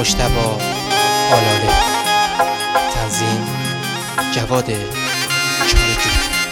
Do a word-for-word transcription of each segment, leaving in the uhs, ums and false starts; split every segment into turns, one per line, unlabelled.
مجتبی آلاله. تنظیم جواد چارجو.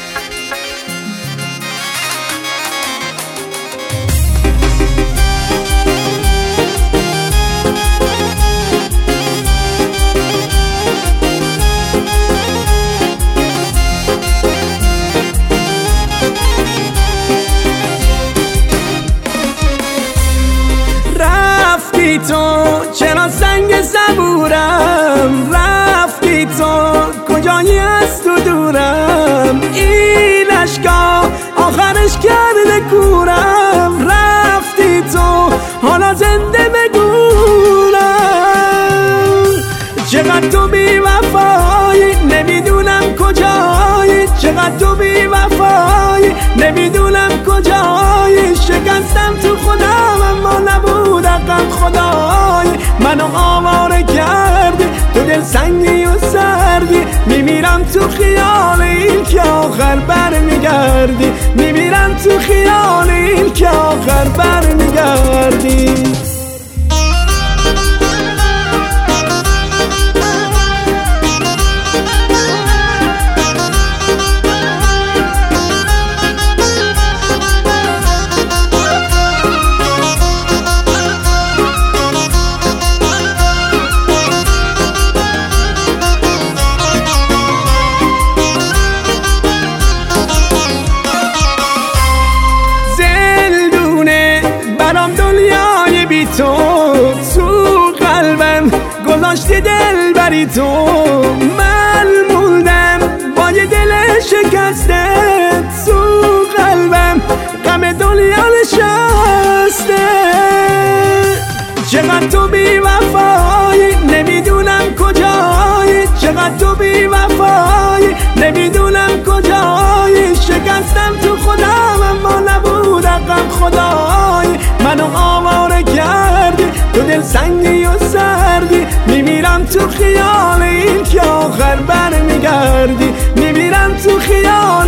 رفتی تو چرا سنگ صبورم، رفتی تو کجایی از تو دورم، این اشکا آخرش کرده کورم، رفتی تو حالا زنده بگورم. چقدر تو بی وفایی نمیدونم کجایی، چقدر تو بی وفایی نمیدونم کجایی، شکستم تو خودم اما نبود حقم خدای، منو آواره کردی تو دل سنگی و سردی، میمیرم تو خیال این که آخر بر میگردی، میمیرم تو خیال این که آخر بر میگردی. تو تو قلبم گذاشتی دل بری تو، من موندم با یه دل شکسته، تو قلبم غم دنیا نشسته. چقدر تو بی وفایی نمیدونم کجایی، چقدر تو بی وفایی نمیدونم کجایی، شکستم تو خودم اما نبود حقم خدای، منو آواره کردی تو دل سنگی و سردی، میمیرم تو خیال این که آخر بر میگردی، میمیرم تو خیال